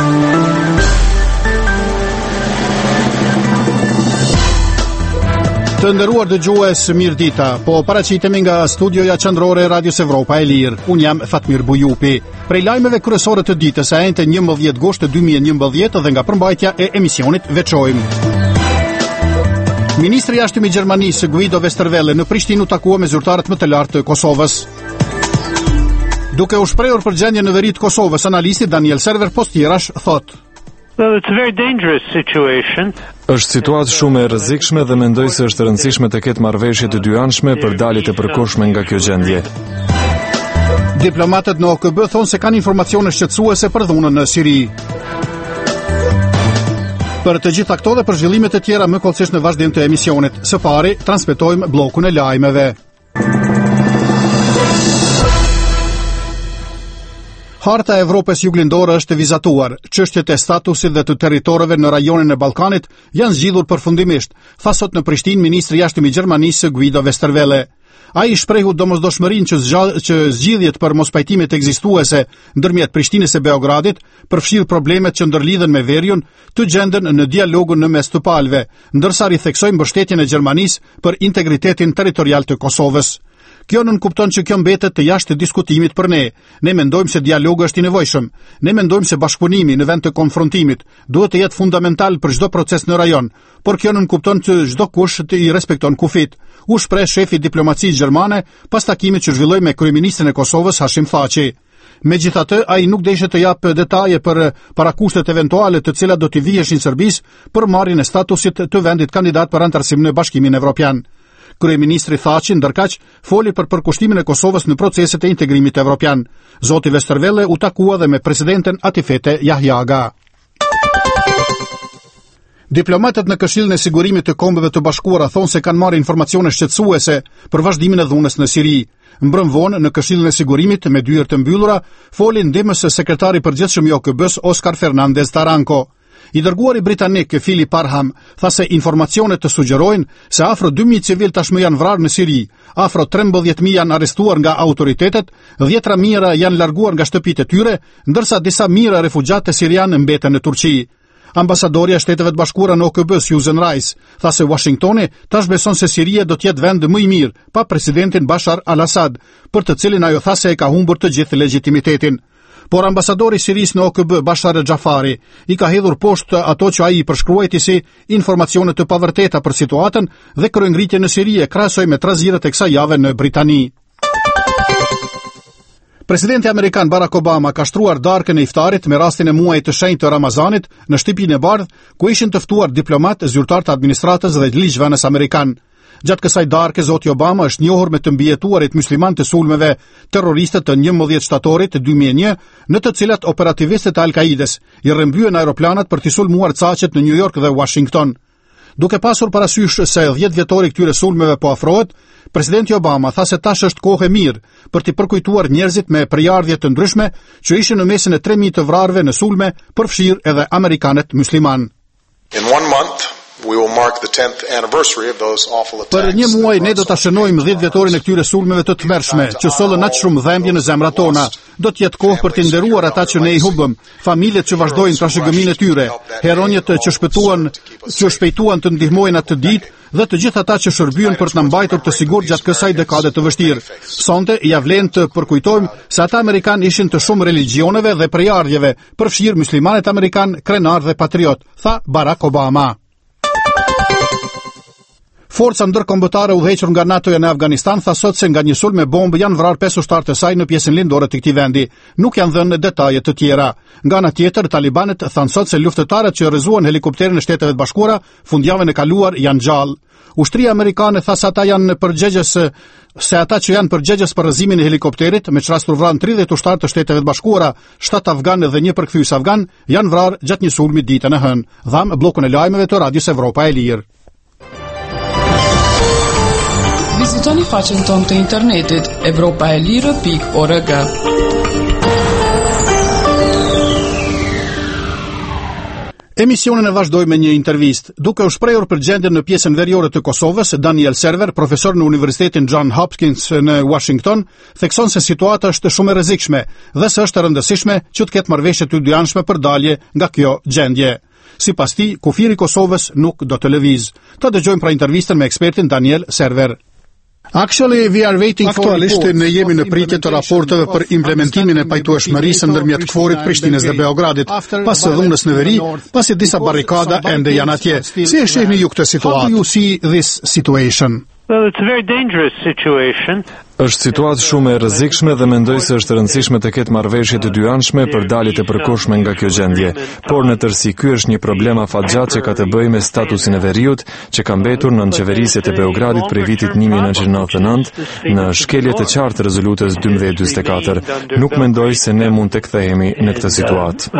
Të nderuar dëgjues, mirë dita. Po paraqitemi nga studioja qendrore e Radios Evropa e Lirë. Unë jam Fatmir Bujupi. Prej lajmeve kryesore të ditës së enjte 11 gusht 2011 dhe nga përmbajtja e emisionit veçojmë. Ministri i jashtëm i Gjermanisë Guido Westerwelle në Prishtinë u takua me zyrtarët më të lartë të Kosovës. Duke u shprehur për gjendjen në veri të Kosovës, analisti Daniel Server Postirash thotë: Well, it's a very dangerous situation. Është situatë shumë e rrezikshme dhe mendoj se është rëndësishme të ketë marrëveshje të dyanshme për dalje të përkohshme nga kjo gjendje. Diplomatët në OKB thonë se kanë informacione shqetësuese për dhunën në Siri. Për të gjitha këto dhe për zhvillimet e tjera më kollësisht në vazhdim të emisionit. Së pari, transmetojmë bllokun e lajmeve. Harta e Evropës juglindore është vizatuar. Çështjet e statusit dhe të territoreve në rajonin e Ballkanit janë zgjidhur përfundimisht, tha sot në Prishtinë ministri i jashtëm i Gjermanisë Guido Westerwelle. Ai shprehu domosdoshmërinë që zgjidhjet për mospajtimet ekzistuese ndërmjet Prishtinës e Beogradit përfshirë problemet që ndërlidhen me veriun të gjenden në dialogun në mes të palëve, ndërsa ritheksojnë mbështetjen e Gjermanisë për integritetin territorial të Kosovës. Kjo nënkupton që kjo mbetet të jashtë diskutimit për ne. Ne mendojmë se dialogu është i nevojshëm. Ne mendojmë se bashkëpunimi në vend të konfrontimit duhet të jetë fundamental për çdo proces në rajon, por kjo nënkupton që çdo kush të i respekton kufit. U shpreh shefi i diplomacisë gjermane pas takimit që zhvilloi me kryeministrin e Kosovës Hashim Thaçi. Megjithatë, ai nuk deshe të japë detaje për parakushtet eventuale të cilat do t'i viheshin Serbisë për marrjen e statusit të vendit kandidat për antarësim në Bashkimin Evropian. Kryeministri Thaçi ndërkaq foli për përkushtimin e Kosovës në proceset e integrimit evropian. Zoti Westerwelle u takua dhe me presidenten Atifete Jahjaga. Diplomatët në Këshillin e Sigurimit të Kombeve të Bashkuara thonë se kanë marrë informacione shqetësuese për vazhdimin e dhunës në Siri. Mbrëm vonë në Këshillin e Sigurimit me dyert të mbyllura foli ndihmës sekretari i përgjithshëm i OKB-s Oscar Fernandez Taranco. I dërguari britanik Philip Parham tha se informacionet të sugjerojnë se afro 2000 civil tashmë janë vrarë në Siri, afro 13.000 janë arrestuar nga autoritetet, 10.000 janë larguar nga shtëpitë e tyre, ndërsa disa mijëra refugjatë sirianë mbeten në Turqi. Ambasadorja e Shteteve të Bashkuara në OKB Susan Rice tha se Washingtoni tash beson se Siria do të jetë vend më i mirë pa presidentin Bashar al-Assad, për të cilin ajo tha se e ka humbur të gjithë legitimitetin. Por ambasadori i Sirisë në OKB Bashar Jafari i ka hedhur poshtë ato që ai i përshkruajti si informacione të pavërteta për situatën dhe kryengritjen në Siri e krahasoi me trazirët e kësaj jave në Britani. Presidenti amerikan Barack Obama ka shtruar darkën e iftarit me rastin e muajit të shenjtë të Ramazanit në shtëpinë e bardhë, ku ishin të ftuar diplomatë, zyrtar të administratës dhe ligjvënës amerikan. Gjatë kësaj darke, zoti Obama është njohur me të mbijetuarit musliman të sulmeve terroriste të 11 shtatorit 2001, në të cilat operativistët e Al-Kaides i rrëmbyen aeroplanat për të sulmuar caqet në New York dhe Washington. Duke pasur parasysh se 10 vjetori këtyre sulmeve po afrohet, presidenti Obama tha se tash është kohë e mirë për të përkujtuar njerëzit me përjardhje të ndryshme që ishin në mesin e 3.000 të vrarëve në sulme, përfshirë edhe amerikanët musliman. In 1 month we will mark the 10th anniversary of those awful attacks. Për një muaj ne do ta shënojmë 10 vjetorin e këtyre sulmeve të tmerrshme, që sollën aq shumë dhembje në zemrat tona. Do të jetë kohë për të nderuar ata që ne i humbëm, familjet që vazhdojnë trashëgiminë e tyre, heronjët që shpejtuan të ndihmojnë atë ditë dhe të gjithë ata që shërbyen për të na mbajtur të sigurt gjatë kësaj dekade të vështirë. Sonte ja vlen të përkujtojmë se ata amerikanë ishin të shumë religioneve dhe përjardhjeve, përfshirë muslimanët amerikan, krenar dhe patriot, tha Barack Obama. Forca ndërkombëtare udhëhequr nga NATO-ja në Afganistan tha sot se nga një sulm me bombë janë vrarë 5 ushtarë të saj në pjesën lindore të këtij vendi. Nuk janë dhënë detaje të tjera. Nga ana tjetër, talibanët thanë sot se luftëtarët që rrëzuan helikopterin e Shteteve të Bashkuara fundjavën e kaluar janë gjallë. Ushtria amerikane tha se ata që janë përgjegjës për rrëzimin e helikopterit, me që rastur vranë 30 ushtarë të Shteteve të Bashkuara, 7 afganë dhe 1 përkthyes afgan, janë vrarë gjatë një sulmi ditën e hënë. Dham bllokun e lajmeve të Radios Evropa e Lirë. Vizitoni faqen tonë të internetit evropaelire.org. Emisionin e vazhdoi me një intervistë. Duke u shprehur për gjendjen në pjesën veriore të Kosovës, Daniel Server, profesor në Universitetin Johns Hopkins në Washington, thekson se situata është shumë e rrezikshme dhe se është e rëndësishme që të ketë marrëveshje të dyjanshme për dalje nga kjo gjendje. Sipas tij, kufiri i Kosovës nuk do të lëvizë. Ta dëgjojmë pra intervistën me ekspertin Daniel Server. Aktualisht ne jemi në pritje të raporteve për implementimin e pajtueshmërisë ndërmjet Kforit, Prishtinës dhe Beogradit, pas së dhunës në veri, pasi disa barrikada ende janë atje. Si e shihni ju këtë situatë? How do you see this situation? Well, it's a very dangerous situation. Është situatë shumë e rrezikshme dhe mendoj se është rëndësishme të ketë marrëveshje të dyjanshme për daljet e përkohshme nga kjo gjendje. Por në tërësi ky është një problem afatgjat që ka të bëjë me statusin e veriut që ka mbetur në nënqeverisjet e Beogradit prej vitit 1999 në shkelje të qartë të rezolutës 1244. Nuk mendoj se ne mund të kthehemi në këtë situatë.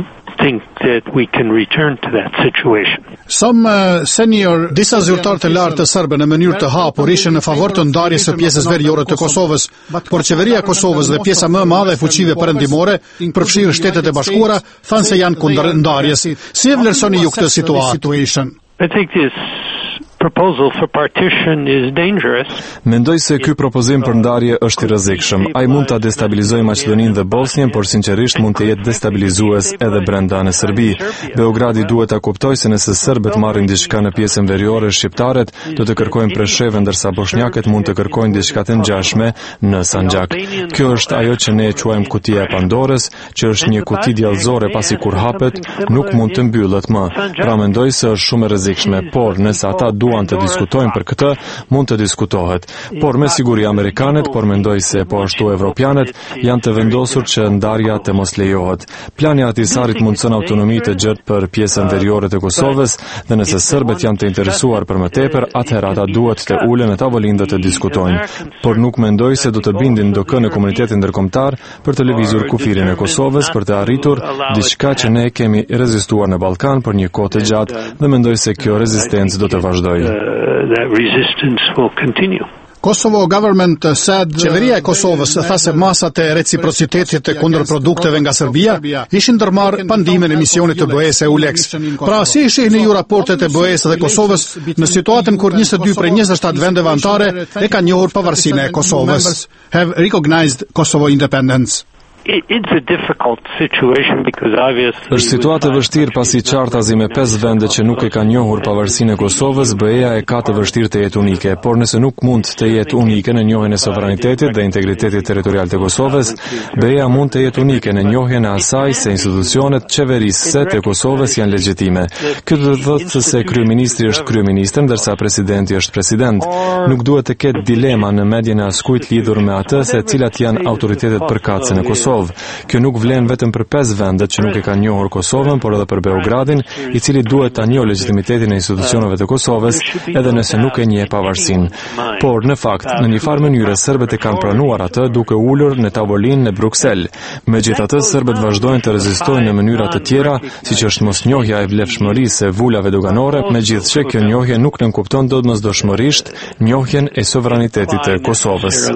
Disa zyrtar të lartë të serbë në mënyrë të hapur ishin në favor të ndarjes së pjesës veriore të Kosovës, por qeveria e Kosovës dhe pjesa më e madhe e fuqive perëndimore, përfshirë Shtetet e Bashkuara, thanë se janë kundër ndarjes. Si e vlerësoni ju këtë situatë? I think this proposal for partition is dangerous. Mendoj se ky propozim për ndarje është i rrezikshëm. Ai mund ta destabilizojë Maqedoninë dhe Bosnjën, por sinqerisht mund të jetë destabilizues edhe brenda në Serbi. Beogradi duhet ta kuptojë se nëse serbët marrin diçka në pjesën veriore, shqiptarët do të kërkojnë Preshevë, ndërsa bosnjakët mund të kërkojnë diçka të ngjashme në Sanxhak. Kjo është ajo që ne e quajmë kutia e Pandorës, që është një kuti djallëzore pasi kur hapet nuk mund të mbyllet më. Pra mendoj se është shumë e rrezikshme, por nëse ata duan të diskutojnë për këtë, mund të diskutohet. Por me siguri amerikanët, por mendoj se po ashtu evropianët, janë të vendosur që ndarja të mos lejohet. Plani i Ahtisarit mundson autonomi të gjatë për pjesën veriore të Kosovës dhe nëse serbët janë të interesuar për më tepër, atëherë ata duhet të ulen në tavolinë dhe të diskutojnë. Por nuk mendoj se do të bindin ndokë në komunitetin ndërkombëtar për të lëvizur kufirin e Kosovës për të arritur diçka që ne kemi rezistuar në Ballkan për një kohë të gjatë dhe mendoj se kjo rezistencë do të vazhdojë. That resistance will continue. Kosovo government said qeveria e Kosovës tha se masat e reciprocitetit të kundër produkteve nga Serbia ishin ndërmarrë pa ndihmën e misionit të BE-s EULEX. Pra si i shihni ju raportet e BE-s dhe Kosovës në situatën kur 22 prej 27 vendeve anëtare e kanë njohur pavarësinë e Kosovës? Have recognized Kosovo independence. It's a difficult situation because obviously Është situatë e vështirë pasi qartazi me 5 vende që nuk e kanë njohur pavarësinë e Kosovës, BE-ja e ka të vështirë të jetë unike, por nëse nuk mund të jetë unike në njohjen e sovranitetit dhe integritetit territorial të Kosovës, BE-ja mund të jetë unike në njohjen e asaj se institucionet qeverisëse të Kosovës janë legjitime. Kjo do të thotë se kryeministri është kryeministër ndërsa presidenti është president. Nuk duhet të ketë dilema në median e askujt lidhur me atë se cilat janë autoritetet përkatëse në Kosovë. Kjo nuk vlen vetëm për 5 vendet që nuk e kanë njohur Kosovën, por edhe për Beogradin, i cili duhet ta njohë legitimitetin e institucioneve të Kosovës, edhe nëse nuk e njeh pavarësinë. Por në fakt, në një farë mënyrë serbët e kanë pranuar atë duke ulur në tavolinë në Bruksel. Megjithatë, serbët vazhdojnë të rezistojnë në mënyra të tjera, siç është mosnjohja e vlefshmërisë e vulave doganore, megjithse kjo njohje nuk nënkupton domosdoshmërisht njohjen e sovranitetit të Kosovës.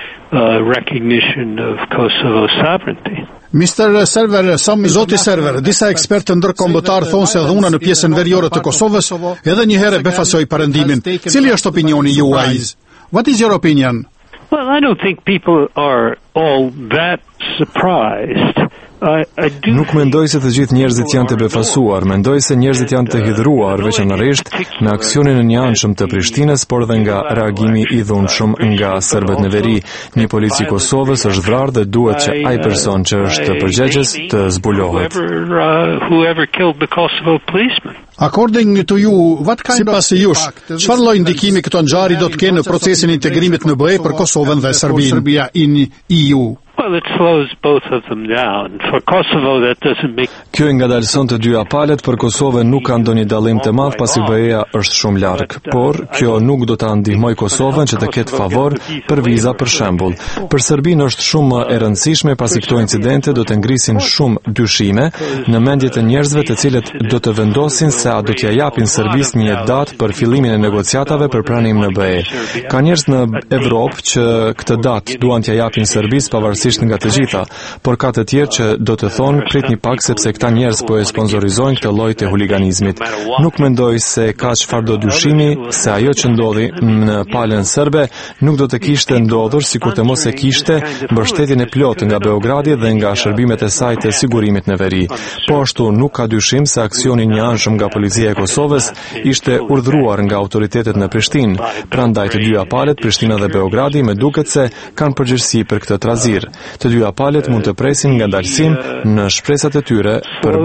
Recognition of Kosovo's sovereignty. Mr. Server, Zoti Server, disa ekspertë ndërkombëtar thonë se dhuna në pjesën veriore të Kosovës edhe një herë befasoi perëndimin. Cili është opinioni juaj? What is your opinion? Well, I don't think people are all that surprised. Nuk mendoj se të gjithë njerëzit janë të befasuar, mendoj se njerëzit janë të hidhruar veçanërisht me aksionin e njëanshëm të Prishtinës, por dhe nga reagimi i dhunshëm nga serbët në veri. Një polici i Kosovës është vrarë dhe duhet që ai person që është përgjegjës të zbulohet. Whoever killed the Kosovo policeman. According to you, what kind of çfarë lloj ndikimi këto ngjarje do të kenë në procesin e integrimit në BE për Kosovën dhe Serbinë in EU? Well, it slows both of them down. For Kosovo, that doesn't make... Kjo ngadalëson të dyja palët, për Kosovën nuk ka ndonjë dallim të madh pasi BE-ja është shumë larg, por kjo nuk do ta ndihmojë Kosovën që të ketë favor për viza për shembull. Për Serbinë është shumë e rëndësishme pasi këto incidente do të ngrisin shumë dyshime në mendjet e njerëzve të cilët do të vendosin se a do t'ja japin Serbisë një datë për fillimin e negociatave për pranim në BE. Ka njerëz në Evropë që këtë datë duan t'ja japin Serbisë pavarësisht absolutisht nga të gjitha, por ka të tjerë që do të thonë pritni pak sepse këta njerëz po e sponsorizojnë këtë lloj të huliganizmit. Nuk mendoj se ka çfarë do dyshimi se ajo që ndodhi në palën serbe nuk do të kishte ndodhur sikur të mos e kishte mbështetjen e plotë nga Beogradi dhe nga shërbimet e saj të sigurimit në veri. Po ashtu nuk ka dyshim se aksioni i anshëm nga policia e Kosovës ishte urdhëruar nga autoritetet në Prishtinë. Prandaj të dyja palët, Prishtina dhe Beogradi, më duket se kanë përgjegjësi për këtë trazir. Të dyja palët mund të presin ngadalësim në shpresat e tyre për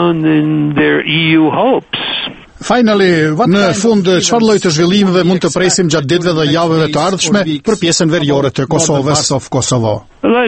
Në fund, çfarë lloj të zhvillimeve mund të presim gjatë ditëve dhe javëve të ardhshme për pjesën veriore të Kosovës of Kosovo?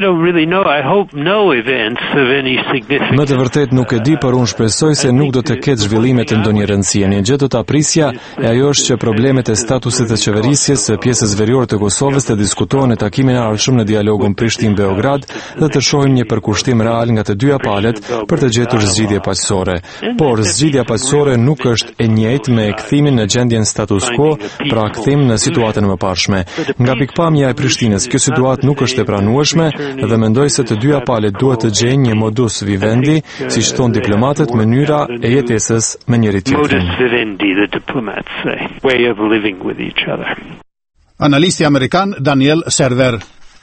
Më të vërtet nuk e di, por unë shpresoj se nuk do të ketë zhvillime të ndonjë rëndësie. Një gjë do ta prisja e ajo është që problemet e statusit të qeverisjes së pjesës veriore të Kosovës të diskutohen në takimin e ardhshëm në dialogun Prishtinë-Beograd dhe të shohim një përkushtim real nga të dyja palët për të gjetur zgjidhje paqësore. Por zgjidhja paqësore nuk është e njëjtë me kthimin në gjendjen status quo, pra kthim në situatën më parshme. Nga pikpamja e Prishtinës, kjo situatë nuk është e pranueshme dhe mendoj se të dyja palët duhet të gjejnë një modus vivendi, siç thon diplomatët, mënyra e jetesës me njëri tjetrin. Analisti amerikan Daniel Server.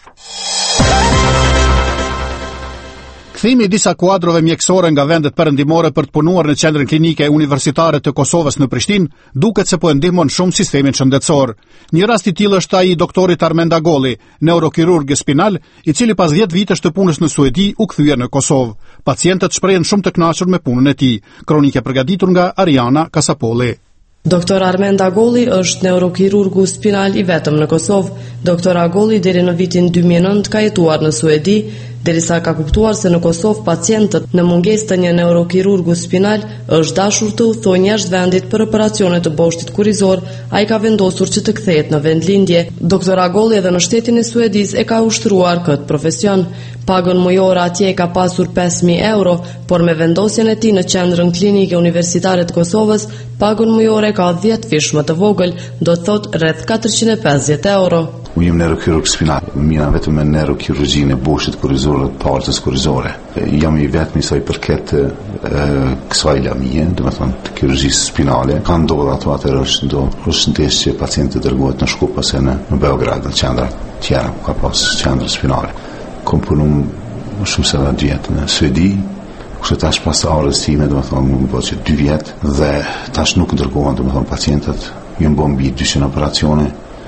Kthimi i disa kuadrove mjekësore nga vendet perëndimore për të punuar në qendrën klinike universitare të Kosovës në Prishtinë duket se po e ndihmon shumë sistemin shëndetësor. Një rast i tillë është ai i doktorit Armend Agolli, neurokirurg spinal, i cili pas 10 vitesh të punës në Suedi u kthye në Kosovë. Pacientët shprehen shumë të kënaqur me punën e tij. Kronikë përgatitur nga Ariana Kasapolli. Doktor Armend Agolli është neurokirurgu spinal i vetëm në Kosovë. Doktor Agolli deri në vitin 2009 ka jetuar në Suedi, derisa ka kuptuar se në Kosovë pacientët në mungesë të një neurokirurgu spinal është dashur të udhtojnë jashtë vendit për operacione të boshtit kurizor, ai ka vendosur që të kthehet në vendlindje. Doktor Agolli edhe në shtetin e Suedis e ka ushtruar këtë profesion. Pagën mujore atje ka pasur 5.000 euro, por me vendosjen e tij në qendrën klinike universitare të Kosovës, pagën mujore ka 10 fish më të vogël, do të thotë rreth 450 euro. Unë jam neurokirurg spinal, mina vetëm me neurokirurgjinë e boshtit kurizor dhe palës kurizore. Jam i vetmi sa i përket kësaj lamie, do të thonë të kirurgjisë spinale. Ka ndodhur ato atëherë është ndesh që pacienti dërgohet në Shkup ose në Beograd, në qendra tjera, ka pas qendra spinale. Kom punu shumë se vjetë në Suedi, kështë tash pas orës time, do të thonë, më bëhet që 2 vjetë, dhe tash nuk dërgohen, do të thonë, pacientët, jënë bën mbi 200 operacione,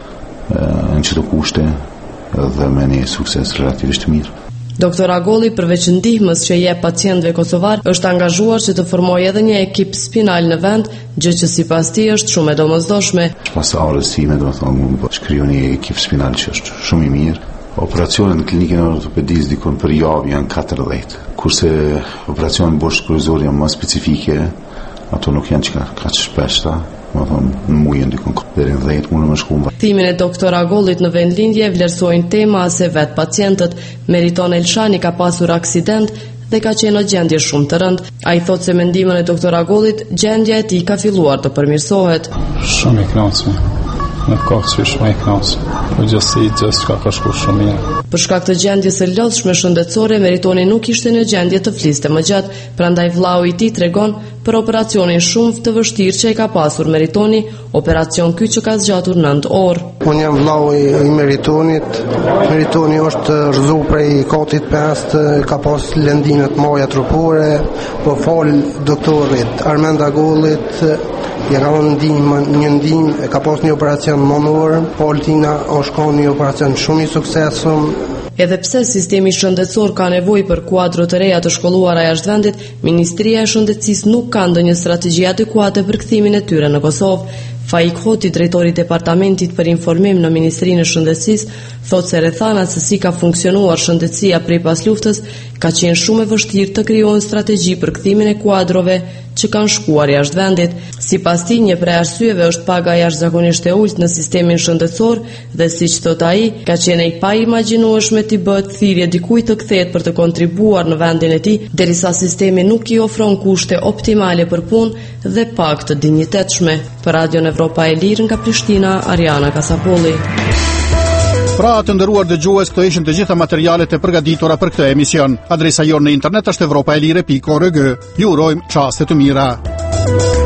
në qëto kushte dhe me një sukses relativisht mirë. Doktor Agolli, përveç ndihmës që jep pacientëve kosovar, është angazhuar që të formojë edhe një ekip spinal në vend, gjë që sipas tij është shumë e domosdoshme. Pas orës time, do të thonë, shkriju një ekip spinal që është shumë i mirë. Operacionet në klinikën e ortopedisë dikon për javë janë 40, kurse operacionet boshit kurizor janë më specifike, ato nuk janë që ka shpeshta. Në mujën dikon deri në 10 unë më shkumë. Kthimin e doktor Agollit në vendlindje vlerësojnë tema se vetë pacientët. Meriton Elshani ka pasur aksident dhe ka qenë në gjendje shumë të rëndë. Ai thotë se me ndihmën e doktor Agollit gjendja e tij ka filluar të përmirësohet. Shumë i kënaqur. Në kohë që shumë i kënaqur. Po gjithsesi ka shkuar shumë mirë. Për shkak të gjendjes së lodhshme shëndetësore, Meritoni nuk ishte në gjendje të fliste më gjatë, prandaj vllau i tij tregon për operacionin shumë të vështirë që e ka pasur Meritoni, operacion ky që ka zgjatur 9 orë. Unë jam vllau i Meritonit. Meritoni është rrëzu prej katit 5, ka pas lëndime të mëdha trupore, po fal doktorit Armend Agollit, ja ka një ndihmë, ka pas një operacion mënor, Poltina është ka një operacion shumë i suksesshëm. Edhe pse sistemi shëndetësor ka nevojë për kuadro të reja të shkolluara jashtë vendit, Ministria e Shëndetësisë nuk ka ndonjë strategji adekuate për kthimin e tyre në Kosovë. Faik Hoti, drejtori i departamentit për informim në Ministrinë e Shëndetësisë, thotë se rrethana se si ka funksionuar shëndetësia prej pas luftës ka qenë shumë e vështirë të krijohen strategji për kthimin e kuadrove që kanë shkuar jashtë vendit. Sipas tij, një prej arsyeve është paga jashtëzakonisht e ulët në sistemin shëndetësor dhe siç thot ai, ka qenë i paimagjinueshme të bëhet thirrje dikujt të kthehet për të kontribuar në vendin e tij, derisa sistemi nuk i ofron kushte optimale për punë dhe pagë të dinjitetshme. Për Radio Evropa e Lirë nga Prishtina, Ariana Kasapolli. Pra të nderuar dëgjues, këto ishin të gjitha materialet e përgatitura për këtë emision. Adresa jonë në internet është europaelire.org. Ju urojmë çaste të mira.